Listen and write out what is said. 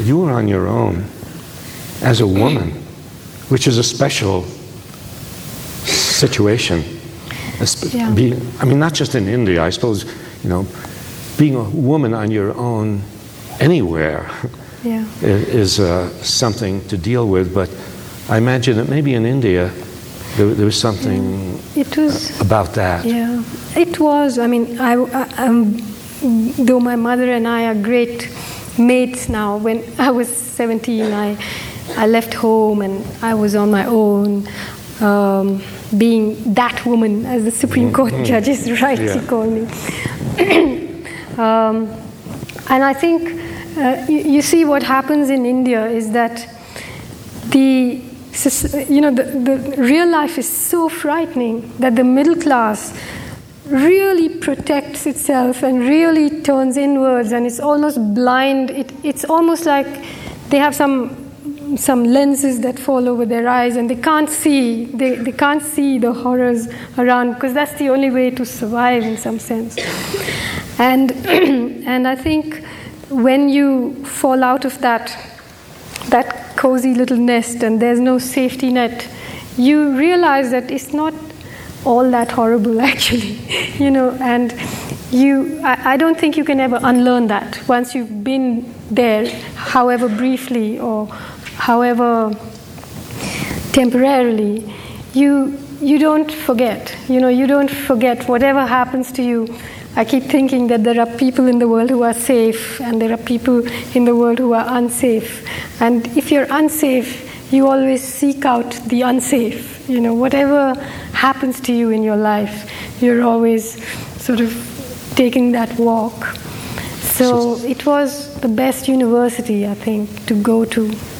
you were on your own as a woman, which is a special situation. Yeah. I mean, not just in India, I suppose, being a woman on your own anywhere is something to deal with, but I imagine that maybe in India there was something about that. Yeah, it was. I mean, though my mother and I are great mates now, when I was 17, I left home and I was on my own, being that woman, as the Supreme Court judges rightly call me. And I think, you see what happens in India is that the real life is so frightening that the middle class really protects itself and really turns inwards, and it's almost blind. It's almost like they have some lenses that fall over their eyes, and they can't see the horrors around, because that's the only way to survive in some sense. And I think when you fall out of that cozy little nest and there's no safety net, you realize that it's not all that horrible actually, and I don't think you can ever unlearn that once you've been there, however briefly or however temporarily. You don't forget, you don't forget whatever happens to you. I keep thinking that there are people in the world who are safe and there are people in the world who are unsafe. And if you're unsafe, you always seek out the unsafe. Whatever happens to you in your life, you're always sort of taking that walk. So it was the best university, I think, to go to.